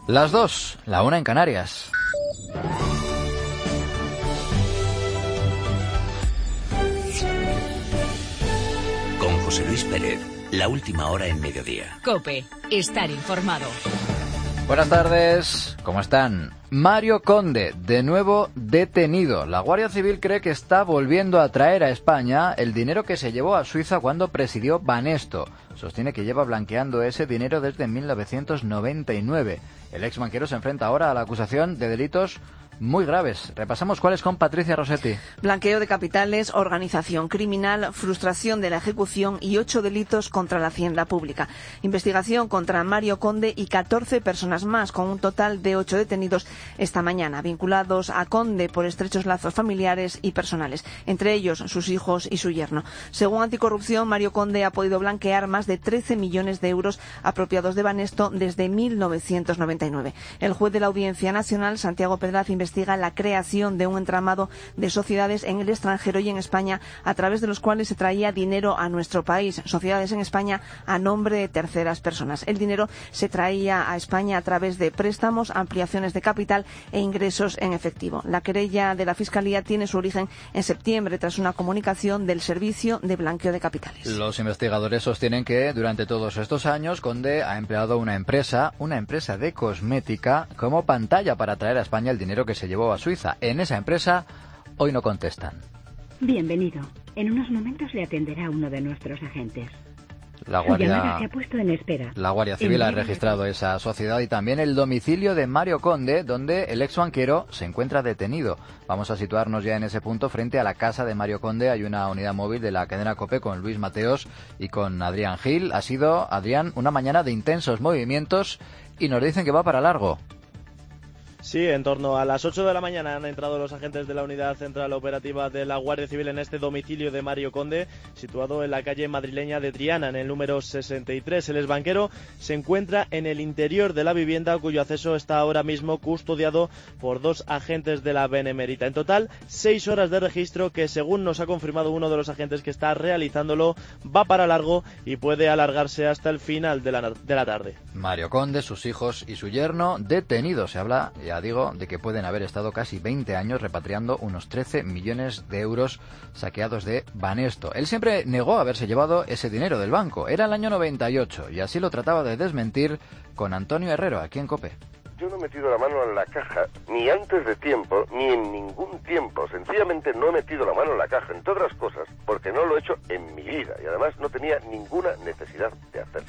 Las 2, la 1 en Canarias. Con José Luis Pérez, la última hora en mediodía. COPE, estar informado. Buenas tardes, ¿cómo están? Mario Conde, de nuevo detenido. La Guardia Civil cree que está volviendo a traer a España el dinero que se llevó a Suiza cuando presidió Banesto. Sostiene que lleva blanqueando ese dinero desde 1999. El ex banquero se enfrenta ahora a la acusación de delitos muy graves. Repasamos cuáles con Patricia Rossetti. Blanqueo de capitales, organización criminal, frustración de la ejecución y 8 delitos contra la hacienda pública. Investigación contra Mario Conde y 14 personas más, con un total de 8 detenidos esta mañana, vinculados a Conde por estrechos lazos familiares y personales, entre ellos sus hijos y su yerno. Según Anticorrupción, Mario Conde ha podido blanquear más de 13 millones de euros apropiados de Banesto desde 1999. El juez de la Audiencia Nacional, Santiago Pedraz, investiga la creación de un entramado de sociedades en el extranjero y en España a través de los cuales se traía dinero a nuestro país, sociedades en España a nombre de terceras personas. El dinero se traía a España a través de préstamos, ampliaciones de capital e ingresos en efectivo. La querella de la Fiscalía tiene su origen en septiembre tras una comunicación del Servicio de Blanqueo de Capitales. Los investigadores sostienen que durante todos estos años Conde ha empleado una empresa de cosmética, como pantalla para traer a España el dinero que se llevó a Suiza. En esa empresa hoy no contestan. Bienvenido. En unos momentos le atenderá uno de nuestros agentes. La Su llamada se ha puesto en espera. La Guardia Civil ha registrado esa sociedad y también el domicilio de Mario Conde, donde el ex banquero se encuentra detenido. Vamos a situarnos ya en ese punto. Frente a la casa de Mario Conde hay una unidad móvil de la cadena COPE con Luis Mateos y con Adrián Gil. Ha sido, Adrián, una mañana de intensos movimientos y nos dicen que va para largo. Sí, en torno a las 8 de la mañana han entrado los agentes de la Unidad Central Operativa de la Guardia Civil en este domicilio de Mario Conde, situado en la calle madrileña de Triana, en el número 63. El exbanquero se encuentra en el interior de la vivienda, cuyo acceso está ahora mismo custodiado por 2 agentes de la Benemérita. En total, 6 horas de registro que, según nos ha confirmado uno de los agentes que está realizándolo, va para largo y puede alargarse hasta el final de la tarde. Mario Conde, sus hijos y su yerno detenidos. Se habla, ya digo, de que pueden haber estado casi 20 años repatriando unos 13 millones de euros saqueados de Banesto. Él siempre negó haberse llevado ese dinero del banco. Era el año 98 y así lo trataba de desmentir con Antonio Herrero, aquí en COPE. Yo no he metido la mano en la caja, ni antes de tiempo, ni en ningún tiempo. Sencillamente no he metido la mano en la caja, entre otras cosas, porque no lo he hecho en mi vida y además no tenía ninguna necesidad de hacerlo.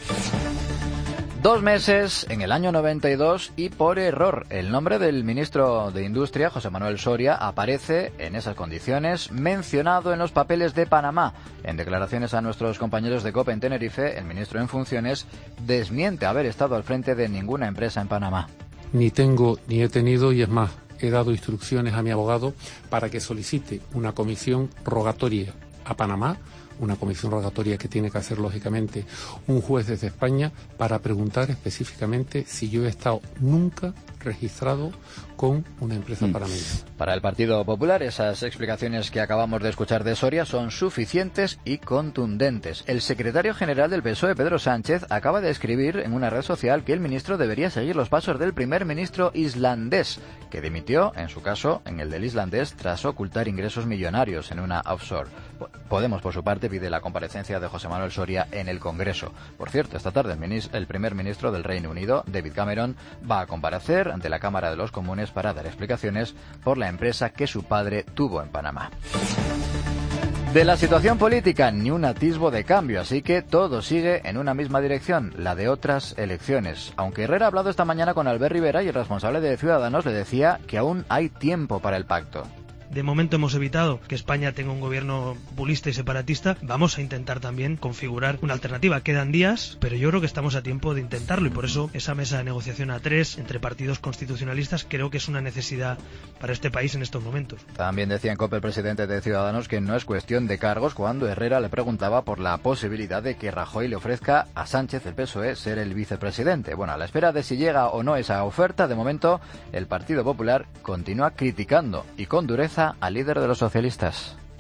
2 meses en el año 92 y por error. El nombre del ministro de Industria, José Manuel Soria, aparece en esas condiciones mencionado en los papeles de Panamá. En declaraciones a nuestros compañeros de COPE en Tenerife, el ministro en funciones desmiente haber estado al frente de ninguna empresa en Panamá. Ni tengo ni he tenido, y es más, he dado instrucciones a mi abogado para que solicite una comisión rogatoria a Panamá, una comisión rogatoria que tiene que hacer, lógicamente, un juez desde España, para preguntar específicamente si yo he estado nunca registrado con una empresa panameña. Para el Partido Popular, esas explicaciones que acabamos de escuchar de Soria son suficientes y contundentes. El secretario general del PSOE, Pedro Sánchez, acaba de escribir en una red social que el ministro debería seguir los pasos del primer ministro islandés, que dimitió, en su caso, en el del islandés, tras ocultar ingresos millonarios en una offshore. Podemos, por su parte, pide la comparecencia de José Manuel Soria en el Congreso. Por cierto, esta tarde el primer ministro del Reino Unido, David Cameron, va a comparecer ante la Cámara de los Comunes para dar explicaciones por la empresa que su padre tuvo en Panamá. De la situación política, ni un atisbo de cambio, así que todo sigue en una misma dirección, la de otras elecciones. Aunque Herrera ha hablado esta mañana con Albert Rivera y el responsable de Ciudadanos le decía que aún hay tiempo para el pacto. De momento hemos evitado que España tenga un gobierno populista y separatista. Vamos a intentar también configurar una alternativa. Quedan días, pero yo creo que estamos a tiempo de intentarlo y por eso esa mesa de negociación a 3 entre partidos constitucionalistas creo que es una necesidad para este país en estos momentos. También decía en COPE el presidente de Ciudadanos que no es cuestión de cargos cuando Herrera le preguntaba por la posibilidad de que Rajoy le ofrezca a Sánchez, el PSOE, ser el vicepresidente. Bueno, a la espera de si llega o no esa oferta, de momento el Partido Popular continúa criticando y con dureza al líder de los socialistas.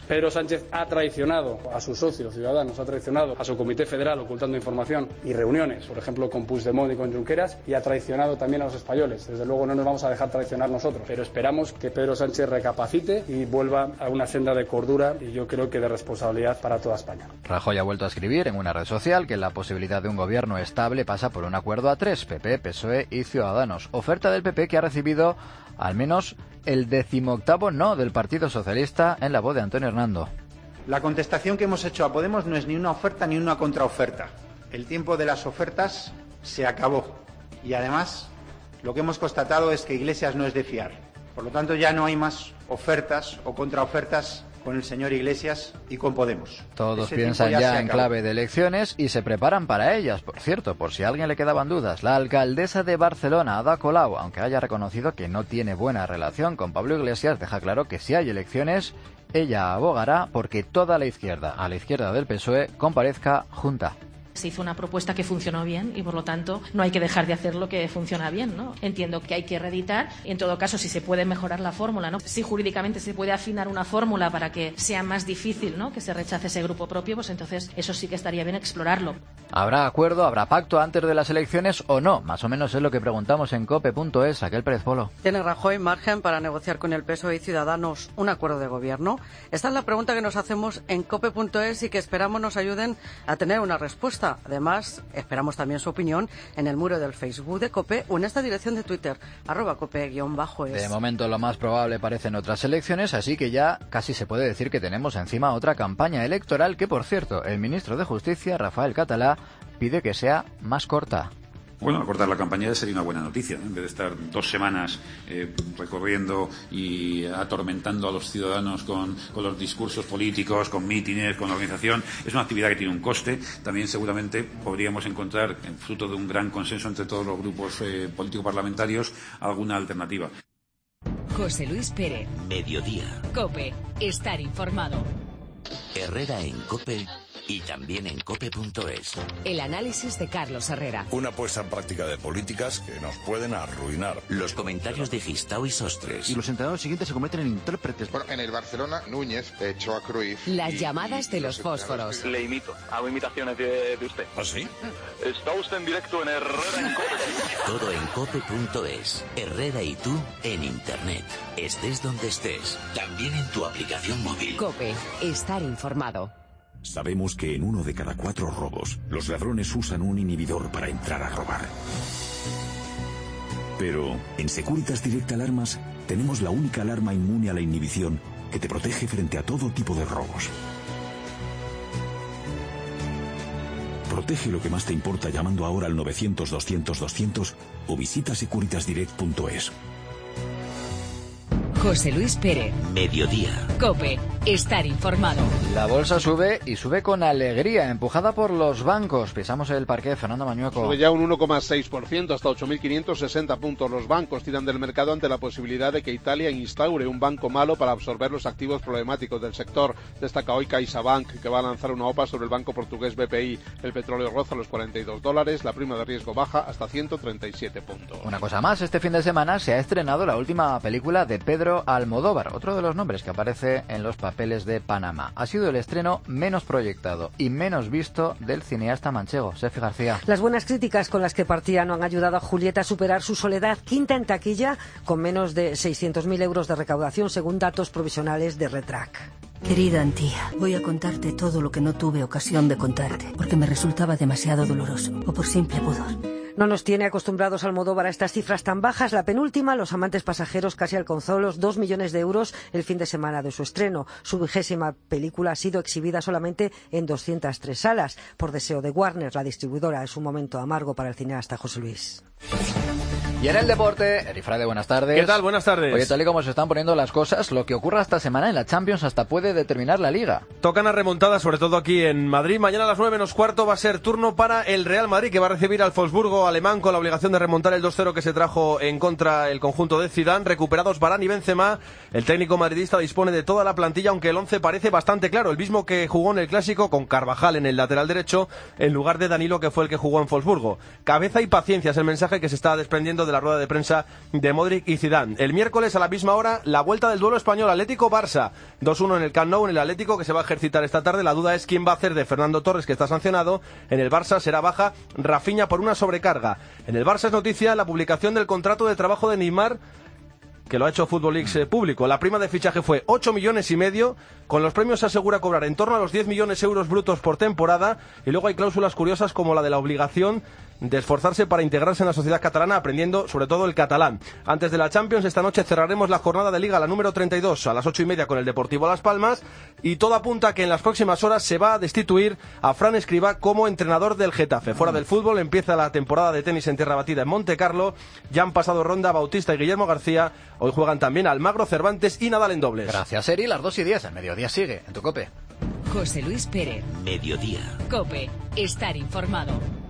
Pedro Sánchez ha traicionado a sus socios Ciudadanos, ha traicionado a su Comité Federal ocultando información y reuniones, por ejemplo con Puigdemont y con Junqueras, y ha traicionado también a los españoles. Desde luego no nos vamos a dejar traicionar nosotros, pero esperamos que Pedro Sánchez recapacite y vuelva a una senda de cordura y yo creo que de responsabilidad para toda España. Rajoy ha vuelto a escribir en una red social que la posibilidad de un gobierno estable pasa por un acuerdo a 3, PP, PSOE y Ciudadanos. Oferta del PP que ha recibido al menos el 18º no del Partido Socialista en la voz de Antonio Hernando. La contestación que hemos hecho a Podemos no es ni una oferta ni una contraoferta. El tiempo de las ofertas se acabó. Y además, lo que hemos constatado es que Iglesias no es de fiar. Por lo tanto, ya no hay más ofertas o contraofertas con el señor Iglesias y con Podemos. Todos piensan ya en clave de elecciones y se preparan para ellas. Por cierto, por si a alguien le quedaban dudas, la alcaldesa de Barcelona, Ada Colau, aunque haya reconocido que no tiene buena relación con Pablo Iglesias, deja claro que si hay elecciones, ella abogará porque toda la izquierda, a la izquierda del PSOE, comparezca junta. Se hizo una propuesta que funcionó bien y, por lo tanto, no hay que dejar de hacer lo que funciona bien, ¿no? Entiendo que hay que reeditar y, en todo caso, si se puede mejorar la fórmula, ¿no? Si jurídicamente se puede afinar una fórmula para que sea más difícil, ¿no?, que se rechace ese grupo propio, pues entonces eso sí que estaría bien explorarlo. ¿Habrá acuerdo, habrá pacto antes de las elecciones o no? Más o menos es lo que preguntamos en cope.es. Aquel Pérez Polo. ¿Tiene Rajoy margen para negociar con el PSOE y Ciudadanos un acuerdo de gobierno? Esta es la pregunta que nos hacemos en cope.es y que esperamos nos ayuden a tener una respuesta. Además, esperamos también su opinión en el muro del Facebook de COPE o en esta dirección de Twitter, @cope_es. De momento lo más probable parecen otras elecciones, así que ya casi se puede decir que tenemos encima otra campaña electoral que, por cierto, el ministro de Justicia, Rafael Català, pide que sea más corta. Bueno, acortar la campaña sería una buena noticia, ¿no? En vez de estar 2 semanas recorriendo y atormentando a los ciudadanos con los discursos políticos, con mítines, con la organización. Es una actividad que tiene un coste. También seguramente podríamos encontrar, fruto de un gran consenso entre todos los grupos políticos parlamentarios, alguna alternativa. José Luis Pérez. Mediodía. COPE. Estar informado. Herrera en COPE y también en cope.es. El análisis de Carlos Herrera. Una puesta en práctica de políticas que nos pueden arruinar. Los comentarios de Gistau y Sostres. Y los entrenadores siguientes se convierten en intérpretes. Bueno, en el Barcelona, Núñez echó a Cruyff. Las llamadas de los fósforos. Le imito. Hago imitaciones de usted. ¿Ah, sí? Está usted en directo en Herrera en COPE. Todo en cope.es. Herrera y tú en Internet. Estés donde estés. También en tu aplicación móvil. COPE. Estar informado. Sabemos que en 1 de cada 4 robos, los ladrones usan un inhibidor para entrar a robar. Pero en Securitas Direct Alarmas tenemos la única alarma inmune a la inhibición que te protege frente a todo tipo de robos. Protege lo que más te importa llamando ahora al 900-200-200 o visita securitasdirect.es. José Luis Pérez. Mediodía. COPE. Estar informado. La bolsa sube y sube con alegría, empujada por los bancos. Pisamos el parqué, Fernando Mañueco. Sube ya un 1,6%, hasta 8.560 puntos. Los bancos tiran del mercado ante la posibilidad de que Italia instaure un banco malo para absorber los activos problemáticos del sector. Destaca hoy CaixaBank, que va a lanzar una OPA sobre el banco portugués BPI. El petróleo roza los $42, la prima de riesgo baja hasta 137 puntos. Una cosa más, este fin de semana se ha estrenado la última película de Pedro Almodóvar, otro de los nombres que aparece en los papeles de Panamá. Ha sido el estreno menos proyectado y menos visto del cineasta manchego, Sefi García. Las buenas críticas con las que partía no han ayudado a Julieta a superar su soledad, quinta en taquilla, con menos de 600.000 euros de recaudación, según datos provisionales de Retrac. Querida Antía, voy a contarte todo lo que no tuve ocasión de contarte, porque me resultaba demasiado doloroso, o por simple pudor. No nos tiene acostumbrados Almodóvar a estas cifras tan bajas. La penúltima, Los amantes pasajeros, casi alcanzó los 2 millones de euros el fin de semana de su estreno. Su 20ª película ha sido exhibida solamente en 203 salas, por deseo de Warner, la distribuidora. Es un momento amargo para el cineasta José Luis. Y en el deporte, Erifrade, buenas tardes. ¿Qué tal? Buenas tardes. Oye, tal y como se están poniendo las cosas, lo que ocurra esta semana en la Champions hasta puede determinar la Liga. Tocan a remontada, sobre todo aquí en Madrid. Mañana a las 9:15 va a ser turno para el Real Madrid, que va a recibir al Wolfsburgo alemán con la obligación de remontar el 2-0 que se trajo en contra el conjunto de Zidane. Recuperados Varane y Benzema, el técnico madridista dispone de toda la plantilla, aunque el 11 parece bastante claro, el mismo que jugó en el Clásico, con Carvajal en el lateral derecho, en lugar de Danilo, que fue el que jugó en Wolfsburgo. Cabeza y paciencia es el mensaje que se está desprendiendo de la rueda de prensa de Modric y Zidane. El miércoles a la misma hora, la vuelta del duelo español Atlético-Barça. 2-1 en el Camp Nou, en el Atlético, que se va a ejercitar esta tarde. La duda es quién va a hacer de Fernando Torres, que está sancionado. En el Barça será baja Rafinha por una sobrecarga. En el Barça es noticia la publicación del contrato de trabajo de Neymar, que lo ha hecho Football League público. La prima de fichaje fue 8,5 millones. Con los premios se asegura cobrar en torno a los 10 millones euros brutos por temporada. Y luego hay cláusulas curiosas como la de la obligación de esforzarse para integrarse en la sociedad catalana, aprendiendo sobre todo el catalán. Antes de la Champions, esta noche cerraremos la jornada de Liga, la número 32, a las 8:30 con el Deportivo Las Palmas. Y todo apunta a que en las próximas horas se va a destituir a Fran Escribá como entrenador del Getafe. Fuera del fútbol, empieza la temporada de tenis en tierra batida en Monte Carlo. Ya han pasado ronda Bautista y Guillermo García. Hoy juegan también Almagro, Cervantes y Nadal en dobles. Gracias, Eri. Las 2:10. El mediodía sigue en tu COPE. José Luis Pérez. Mediodía. COPE. Estar informado.